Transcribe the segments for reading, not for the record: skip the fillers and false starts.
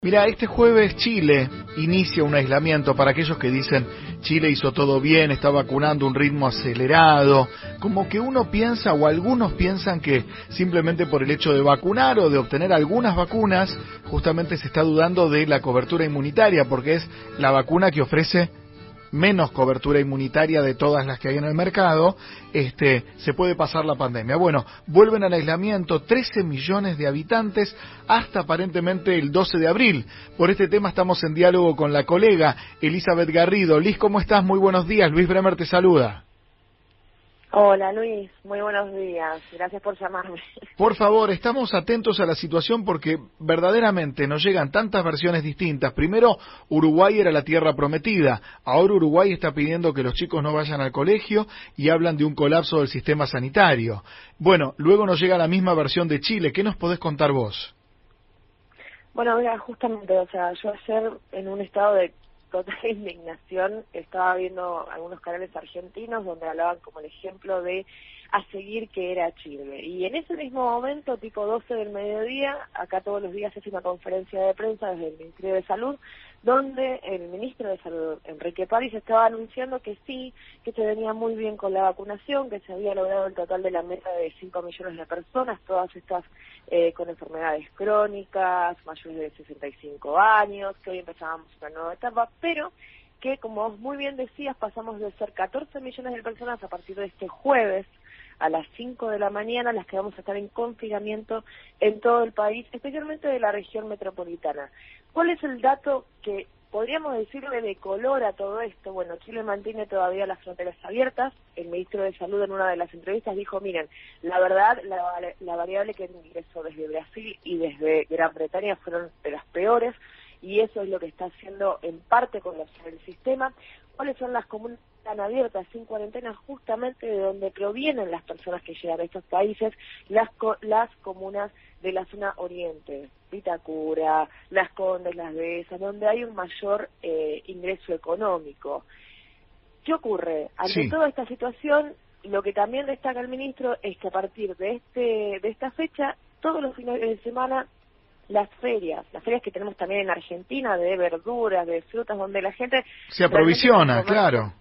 Mira, este jueves Chile inicia un aislamiento para aquellos que dicen Chile hizo todo bien, está vacunando a un ritmo acelerado, como que uno piensa o algunos piensan que simplemente por el hecho de vacunar o de obtener algunas vacunas, justamente se está dudando de la cobertura inmunitaria, porque es la vacuna que ofrece menos cobertura inmunitaria de todas las que hay en el mercado, se puede pasar la pandemia. Bueno, vuelven al aislamiento 13 millones de habitantes hasta aparentemente el 12 de abril. Por este tema estamos en diálogo con la colega Elizabeth Garrido. Liz, ¿cómo estás? Muy buenos días. Luis Bremer te saluda. Hola Luis, muy buenos días, gracias por llamarme. Por favor, estamos atentos a la situación porque verdaderamente nos llegan tantas versiones distintas. Primero, Uruguay era la tierra prometida, ahora Uruguay está pidiendo que los chicos no vayan al colegio y hablan de un colapso del sistema sanitario. Bueno, luego nos llega la misma versión de Chile, ¿qué nos podés contar vos? Bueno, mira, justamente, yo ayer en un estado de total indignación estaba viendo algunos canales argentinos donde hablaban como el ejemplo de a seguir que era Chile. Y en ese mismo momento, tipo 12 del mediodía, acá todos los días se hace una conferencia de prensa desde el Ministerio de Salud, donde el ministro de Salud, Enrique París, estaba anunciando que sí, que se venía muy bien con la vacunación, que se había logrado el total de la meta de 5 millones de personas, todas estas con enfermedades crónicas, mayores de 65 años, que hoy empezábamos una nueva etapa, pero que, como vos muy bien decías, pasamos de ser 14 millones de personas a partir de este jueves a las 5 de la mañana, las que vamos a estar en confinamiento en todo el país, especialmente de la región metropolitana. ¿Cuál es el dato que podríamos decirle de color a todo esto? Bueno, Chile mantiene todavía las fronteras abiertas. El ministro de Salud en una de las entrevistas dijo, miren, la verdad, la variable que ingresó desde Brasil y desde Gran Bretaña fueron de las peores, y eso es lo que está haciendo en parte con el sistema. ¿Cuáles son las comunas que están abiertas sin cuarentena? Justamente de donde provienen las personas que llegan a estos países, las comunas de la zona oriente, Vitacura, Las Condes, Las Dehesas, donde hay un mayor ingreso económico. ¿Qué ocurre? Ante toda esta situación, lo que también destaca el ministro es que a partir de esta fecha, todos los fines de semana, las ferias que tenemos también en Argentina, de verduras, de frutas, donde la gente se aprovisiona, claro.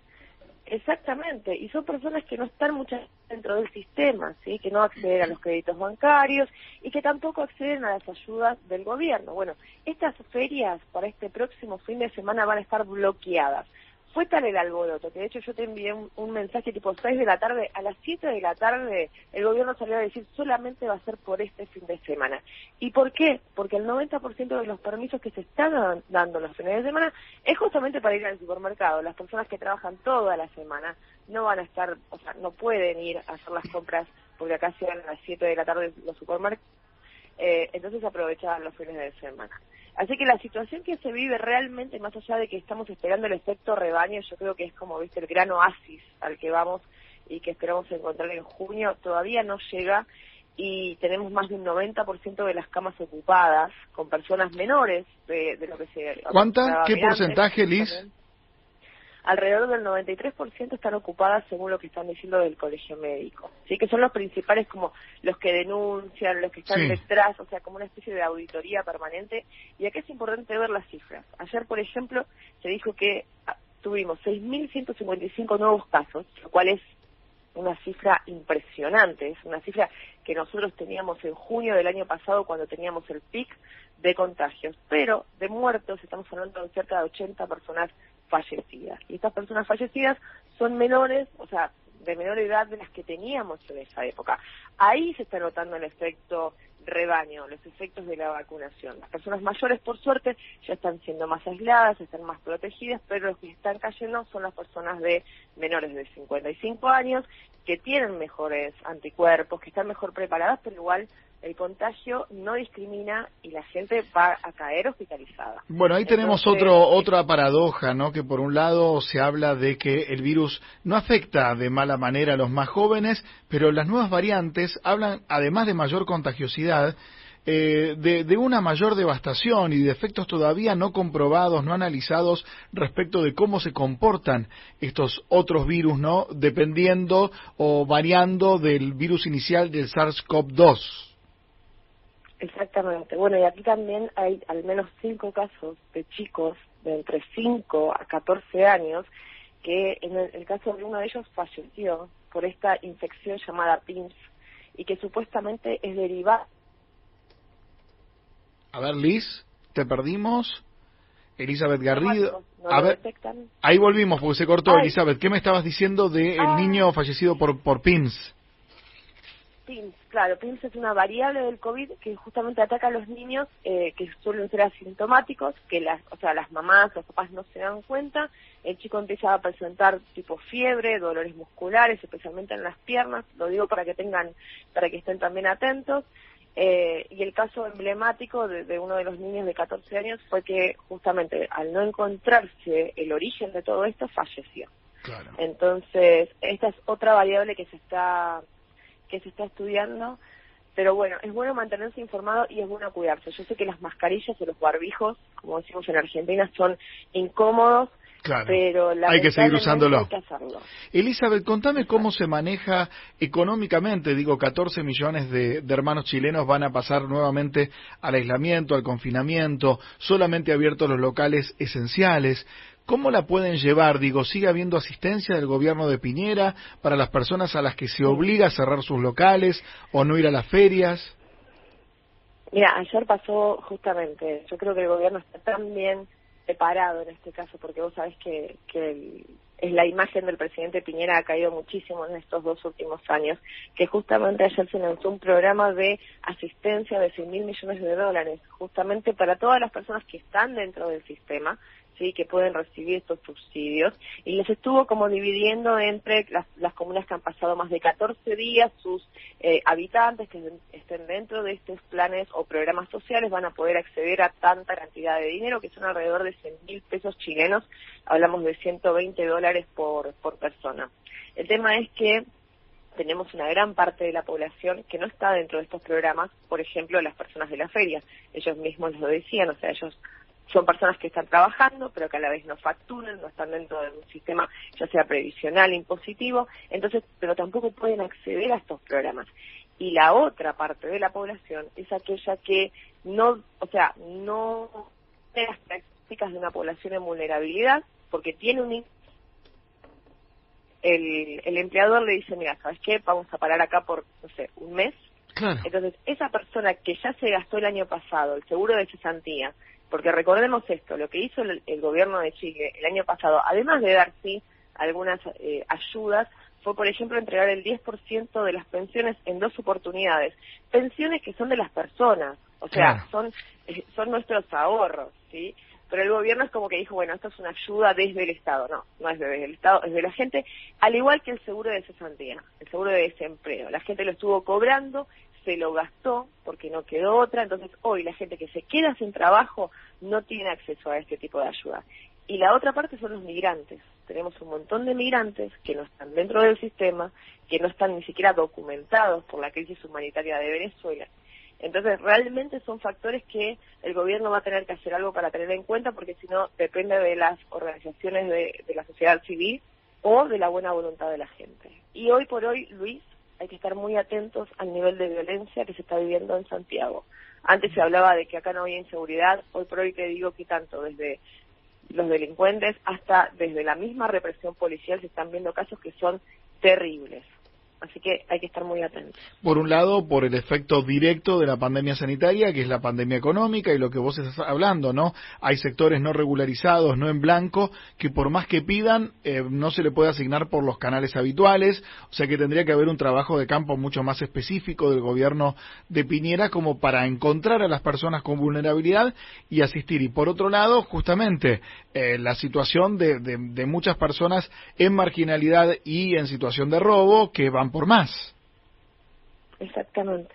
Exactamente, y son personas que no están muchas dentro del sistema, ¿sí? Que no acceden a los créditos bancarios y que tampoco acceden a las ayudas del gobierno. Bueno, estas ferias para este próximo fin de semana van a estar bloqueadas. Fue tal el alboroto que de hecho yo te envié un mensaje tipo 6 de la tarde, a las 7 de la tarde el gobierno salió a decir solamente va a ser por este fin de semana. ¿Y por qué? Porque el 90% de los permisos que se están dando los fines de semana es justamente para ir al supermercado. Las personas que trabajan toda la semana no van a estar, no pueden ir a hacer las compras porque acá llegan a las 7 de la tarde los supermercados, entonces aprovechaban los fines de semana. Así que la situación que se vive realmente, más allá de que estamos esperando el efecto rebaño, yo creo que es como, viste, el gran oasis al que vamos y que esperamos encontrar en junio, todavía no llega y tenemos más de un 90% de las camas ocupadas con personas menores de lo que se... ¿Cuánta? ¿Qué porcentaje, Liz? También. Alrededor del 93% están ocupadas según lo que están diciendo del colegio médico. Sí, que son los principales, como los que denuncian, los que están detrás, como una especie de auditoría permanente. Y acá es importante ver las cifras. Ayer, por ejemplo, se dijo que tuvimos 6.155 nuevos casos, lo cual es una cifra impresionante, es una cifra que nosotros teníamos en junio del año pasado cuando teníamos el pic de contagios, pero de muertos estamos hablando de cerca de 80 personas fallecidas. Y estas personas fallecidas son menores, de menor edad de las que teníamos en esa época. Ahí se está notando el efecto rebaño, los efectos de la vacunación. Las personas mayores, por suerte, ya están siendo más aisladas, están más protegidas, pero los que están cayendo son las personas de menores de 55 años, que tienen mejores anticuerpos, que están mejor preparadas, pero igual el contagio no discrimina y la gente va a caer hospitalizada. Bueno, ahí tenemos otra paradoja, ¿no? Que por un lado se habla de que el virus no afecta de mala manera a los más jóvenes, pero las nuevas variantes hablan, además de mayor contagiosidad, de una mayor devastación y de efectos todavía no comprobados, no analizados respecto de cómo se comportan estos otros virus, ¿no? Dependiendo o variando del virus inicial del SARS-CoV-2. Exactamente. Bueno, y aquí también hay al menos 5 casos de chicos de entre 5 a 14 años que en el caso de uno de ellos falleció por esta infección llamada PIMS y que supuestamente es derivada. A ver, Liz, te perdimos. Elizabeth Garrido. No A lo ver, detectan. ahí volvimos porque se cortó. Ay. Elizabeth, ¿qué me estabas diciendo del niño fallecido por PIMS? PIMS, claro, PIMS es una variable del COVID que justamente ataca a los niños que suelen ser asintomáticos, que las mamás, los papás no se dan cuenta, el chico empieza a presentar tipo fiebre, dolores musculares, especialmente en las piernas, lo digo para que estén también atentos, y el caso emblemático de uno de los niños de 14 años fue que justamente al no encontrarse el origen de todo esto, falleció. Claro. Entonces, esta es otra variable que se está estudiando, pero bueno, es bueno mantenerse informado y es bueno cuidarse. Yo sé que las mascarillas o los barbijos, como decimos en Argentina, son incómodos, claro, pero hay que seguir usándolo. Hay que hacerlo. Elizabeth, contame cómo se maneja económicamente. Digo, 14 millones de hermanos chilenos van a pasar nuevamente al aislamiento, al confinamiento, solamente abiertos los locales esenciales. ¿Cómo la pueden llevar? Digo, ¿sigue habiendo asistencia del gobierno de Piñera para las personas a las que se obliga a cerrar sus locales o no ir a las ferias? Mira, ayer pasó justamente, yo creo que el gobierno está tan bien preparado en este caso, porque vos sabés que es la imagen del presidente Piñera ha caído muchísimo en estos 2 últimos años, que justamente ayer se lanzó un programa de asistencia de 100.000 millones de dólares, justamente para todas las personas que están dentro del sistema, sí, que pueden recibir estos subsidios, y les estuvo como dividiendo entre las comunas que han pasado más de 14 días, sus habitantes que estén dentro de estos planes o programas sociales van a poder acceder a tanta cantidad de dinero, que son alrededor de 100.000 pesos chilenos, hablamos de $120 por persona. El tema es que tenemos una gran parte de la población que no está dentro de estos programas, por ejemplo, las personas de la feria, ellos mismos lo decían, o sea, ellos son personas que están trabajando, pero que a la vez no facturan, no están dentro de un sistema ya sea previsional, impositivo, entonces, pero tampoco pueden acceder a estos programas. Y la otra parte de la población es aquella que no tiene las características de una población en vulnerabilidad, porque tiene el empleador le dice, mira, ¿sabes qué? Vamos a parar acá por, no sé, un mes. Claro. Entonces, esa persona que ya se gastó el año pasado el seguro de cesantía, porque recordemos esto, lo que hizo el gobierno de Chile el año pasado, además de dar sí algunas ayudas, fue por ejemplo entregar el 10% de las pensiones en 2 oportunidades, pensiones que son de las personas, o sea, claro, son nuestros ahorros, ¿sí? Pero el gobierno es como que dijo, bueno, esto es una ayuda desde el Estado. No es desde el Estado, es de la gente, al igual que el seguro de cesantía, el seguro de desempleo. La gente lo estuvo cobrando, se lo gastó porque no quedó otra, entonces hoy la gente que se queda sin trabajo no tiene acceso a este tipo de ayuda. Y la otra parte son los migrantes. Tenemos un montón de migrantes que no están dentro del sistema, que no están ni siquiera documentados por la crisis humanitaria de Venezuela. Entonces, realmente son factores que el gobierno va a tener que hacer algo para tener en cuenta, porque si no, depende de las organizaciones de la sociedad civil o de la buena voluntad de la gente. Y hoy por hoy, Luis, hay que estar muy atentos al nivel de violencia que se está viviendo en Santiago. Antes se hablaba de que acá no había inseguridad, hoy por hoy te digo que tanto desde los delincuentes hasta desde la misma represión policial se están viendo casos que son terribles. Así que hay que estar muy atentos. Por un lado, por el efecto directo de la pandemia sanitaria, que es la pandemia económica y lo que vos estás hablando, ¿no? Hay sectores no regularizados, no en blanco, que por más que pidan, no se le puede asignar por los canales habituales, o sea que tendría que haber un trabajo de campo mucho más específico del gobierno de Piñera como para encontrar a las personas con vulnerabilidad y asistir. Y por otro lado, justamente, la situación de muchas personas en marginalidad y en situación de robo que van por más. Exactamente.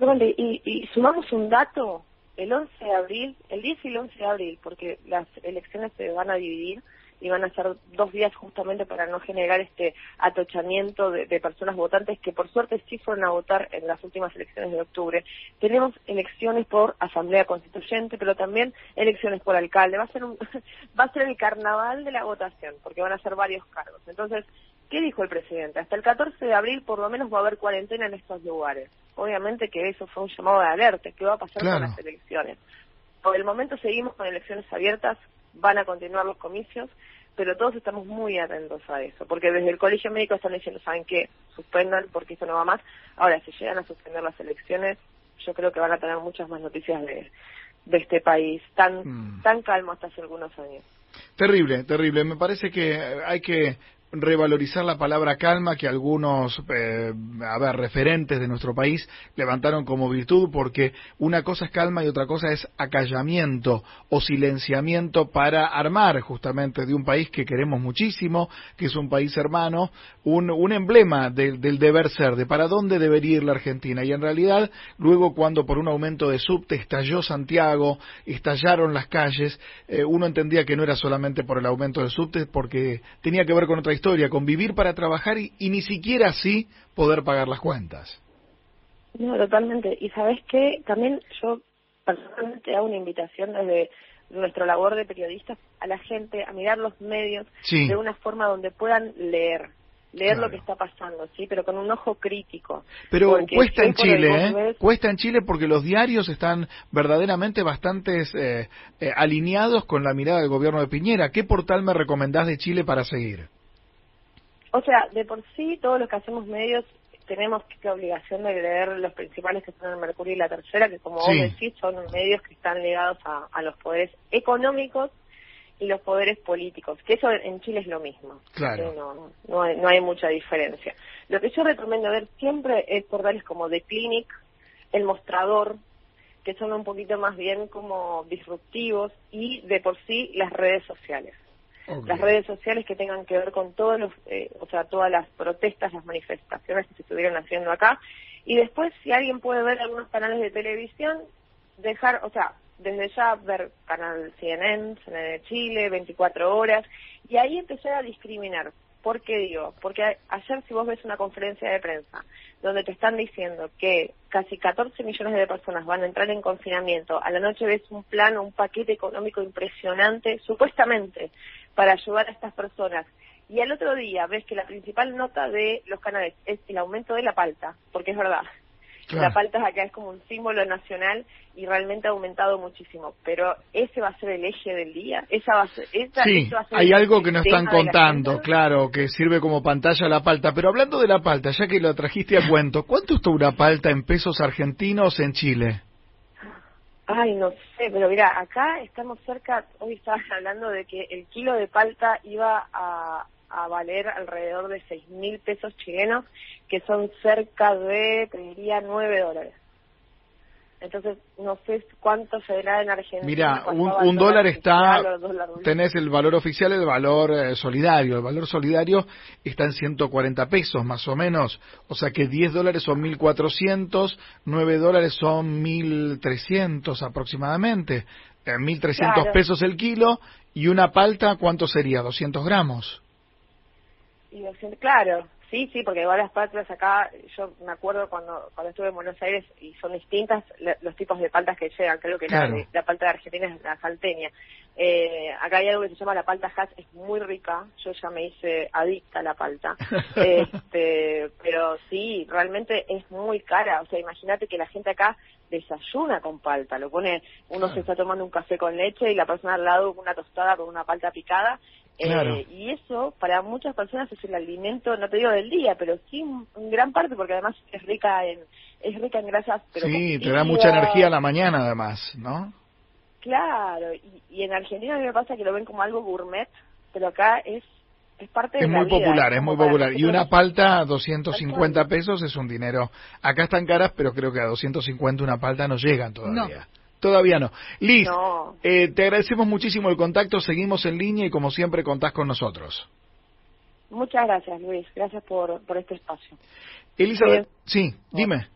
Y sumamos un dato, el 11 de abril, el 10 y el 11 de abril, porque las elecciones se van a dividir y van a ser 2 días justamente para no generar este atochamiento de personas votantes que por suerte sí fueron a votar en las últimas elecciones de octubre. Tenemos elecciones por asamblea constituyente, pero también elecciones por alcalde. Va a ser el carnaval de la votación, porque van a ser varios cargos. Entonces, ¿qué dijo el presidente? Hasta el 14 de abril por lo menos va a haber cuarentena en estos lugares. obviamente que eso fue un llamado de alerta. ¿Qué va a pasar Claro. con las elecciones? Por el momento seguimos con elecciones abiertas, van a continuar los comicios, pero todos estamos muy atentos a eso, porque desde el Colegio Médico están diciendo, ¿saben qué? Suspendan porque esto no va más. Ahora, si llegan a suspender las elecciones, yo creo que van a tener muchas más noticias de este país, tan calmo hasta hace algunos años. Terrible, terrible. Me parece que hay que revalorizar la palabra calma que algunos referentes de nuestro país levantaron como virtud, porque una cosa es calma y otra cosa es acallamiento o silenciamiento para armar justamente de un país que queremos muchísimo, que es un país hermano, un emblema del deber ser, de para dónde debería ir la Argentina. Y en realidad, luego cuando por un aumento de subte estalló Santiago, estallaron las calles, uno entendía que no era solamente por el aumento de subte, porque tenía que ver con otra historia, con vivir para trabajar y ni siquiera así poder pagar las cuentas. No, totalmente. Y ¿sabes qué? También yo personalmente hago una invitación desde nuestra labor de periodistas a la gente a mirar los medios Sí. de una forma donde puedan leer Claro. lo que está pasando, sí, pero con un ojo crítico. Pero Porque cuesta si en hoy por hoy Chile, vos ves- cuesta en Chile porque los diarios están verdaderamente bastantes alineados con la mirada del gobierno de Piñera. ¿Qué portal me recomendás de Chile para seguir? O sea, de por sí, todos los que hacemos medios tenemos que obligación de leer los principales que son el Mercurio y la Tercera, que como Sí. vos decís, son medios que están ligados a los poderes económicos y los poderes políticos, que eso en Chile es lo mismo. Claro. No hay mucha diferencia. Lo que yo recomiendo ver siempre es portales como The Clinic, El Mostrador, que son un poquito más bien como disruptivos, y de por sí las redes sociales. Okay. Las redes sociales que tengan que ver con todos todas las protestas, las manifestaciones que se estuvieron haciendo acá, y después si alguien puede ver algunos canales de televisión, desde ya ver canal CNN de Chile, 24 horas, y ahí empezar a discriminar. ¿Por qué digo? Porque ayer si vos ves una conferencia de prensa donde te están diciendo que casi 14 millones de personas van a entrar en confinamiento, a la noche ves un plan, un paquete económico impresionante, supuestamente, para ayudar a estas personas, y al otro día ves que la principal nota de los canales es el aumento de la palta, porque es verdad, Claro. la palta acá es como un símbolo nacional y realmente ha aumentado muchísimo, pero ese va a ser el eje del día, Sí, ese va a ser hay el algo que no están tema de la contando, agenda. claro, que sirve como pantalla la palta. Pero hablando de la palta, ya que lo trajiste a cuento, ¿cuánto está una palta en pesos argentinos en Chile? Ay, no sé, pero mira, acá estamos cerca, hoy estabas hablando de que el kilo de palta iba a valer alrededor de 6.000 pesos chilenos, que son cerca de, te diría, $9. Entonces, no sé cuánto se verá en Argentina. Mira, cuánto va un el dólar está, oficial o el dólar blue. tenés el valor oficial y el valor solidario. El valor solidario está en 140 pesos más o menos, o sea que $10 son 1.400, $9 son 1.300 aproximadamente, 1.300 Claro. pesos el kilo, y una palta, ¿cuánto sería? 200 gramos. Y claro, sí, porque igual las paltas acá, yo me acuerdo cuando estuve en Buenos Aires, y son distintas los tipos de paltas que llegan. Creo que Claro. la palta de Argentina es la salteña. Acá hay algo que se llama la palta Hass, es muy rica, yo ya me hice adicta a la palta. Pero sí, realmente es muy cara. O sea, imagínate que la gente acá desayuna con palta, uno se está tomando un café con leche y la persona al lado una tostada con una palta picada. Claro. Y eso para muchas personas es el alimento, no te digo del día, pero sí en gran parte, porque además es rica en grasas. Pero Sí, te da mucha energía a la mañana además, ¿no? Claro, y en Argentina a mí me pasa que lo ven como algo gourmet, pero acá es parte de Es la muy vida, popular, es como muy para popular. Y una nosotros. palta, 250 pesos es un dinero. Acá están caras, pero creo que a 250 una palta no llegan todavía. No. Todavía no. Liz, No. te agradecemos muchísimo el contacto, seguimos en línea y como siempre contás con nosotros. Muchas gracias, Luis, gracias por este espacio. Elizabeth, sí, dime.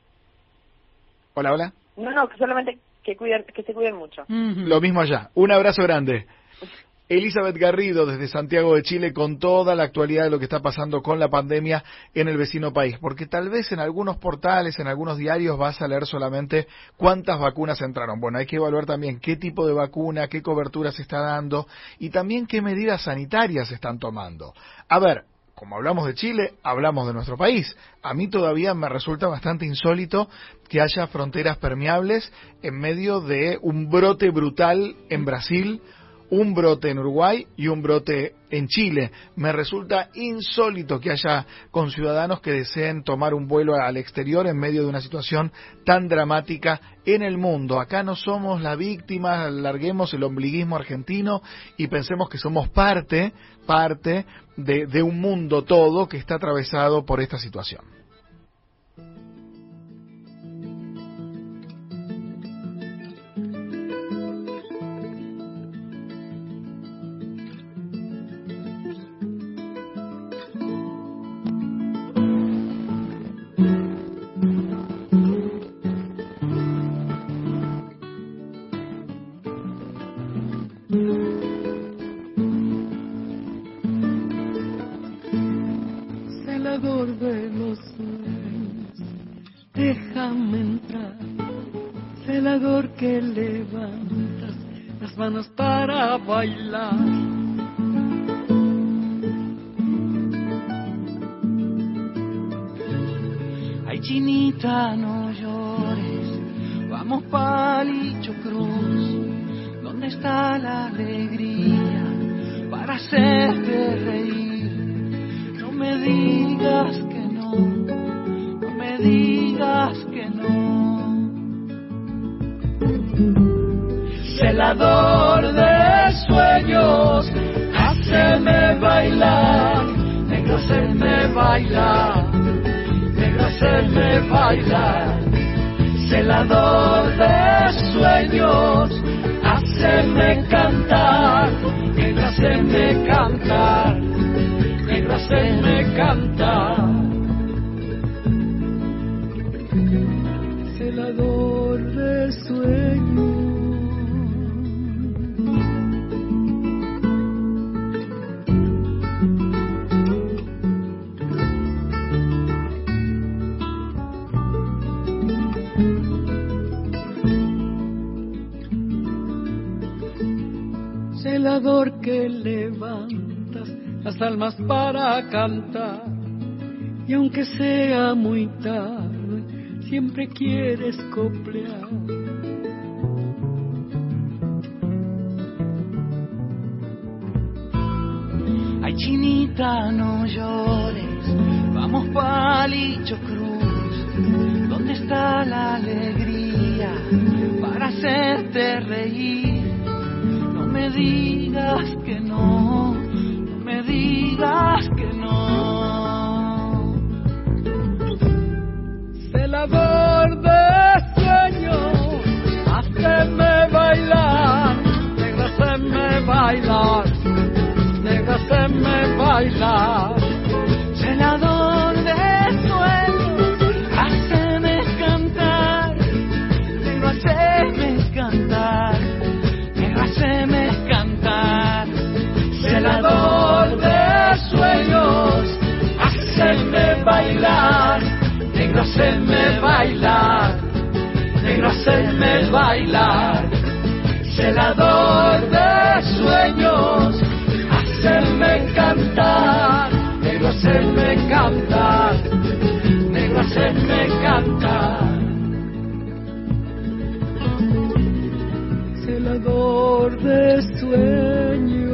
Hola. No, que solamente que se cuiden mucho. Lo mismo allá. Un abrazo grande. Elizabeth Garrido desde Santiago de Chile con toda la actualidad de lo que está pasando con la pandemia en el vecino país, porque tal vez en algunos portales, en algunos diarios vas a leer solamente cuántas vacunas entraron. Bueno, hay que evaluar también qué tipo de vacuna, qué cobertura se está dando y también qué medidas sanitarias se están tomando. A ver, como hablamos de Chile, hablamos de nuestro país. A mí todavía me resulta bastante insólito que haya fronteras permeables en medio de un brote brutal en Brasil, un brote en Uruguay y un brote en Chile. Me resulta insólito que haya conciudadanos que deseen tomar un vuelo al exterior en medio de una situación tan dramática en el mundo. Acá no somos la víctima, larguemos el ombliguismo argentino y pensemos que somos parte de un mundo todo que está atravesado por esta situación. Celador de los sueños, déjame entrar. Celador que levantas las manos para bailar. Ay, chinita, no llores, vamos Palillo Cruz. ¿Dónde está la alegría para hacerte reír? No me digas que no, no me digas que no. Celador de sueños, háceme bailar, negro, háceme bailar, negro, háceme bailar. Celador de sueños, háceme cantar, negro, háceme cantar, negro, háceme cantar. Celador de sueños. Celador que levantas las almas para cantar, y aunque sea muy tarde, siempre quieres coplear. Ay, chinita, no llores, vamos Palillo Cruz. ¿Dónde está la alegría para hacerte reír? No me digas que no, no me digas que no. Celador de sueños, hazme bailar, negra, hazme bailar, negra, hazme bailar. Celador de sueños, hazme cantar, negro, hazme cantar, negra, hazme cantar. Celador de sueños, hazme bailar, negro, hazme bailar, negro, hazme bailar. Celador de sueños, hazme cantar, negro, hazme cantar, negro, hazme cantar. Celador de sueños.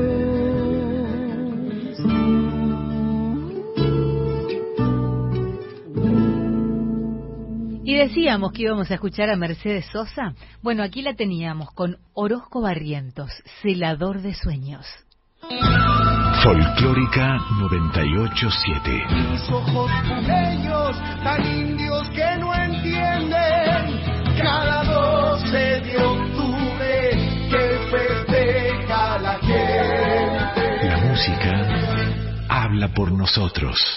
Y decíamos que íbamos a escuchar a Mercedes Sosa. Bueno, aquí la teníamos con Orozco Barrientos, Celador de Sueños. Folclórica 98.7. Mis ojos pumeños, tan indios que no entienden, cada 12 de octubre que festeja la gente. La música habla por nosotros.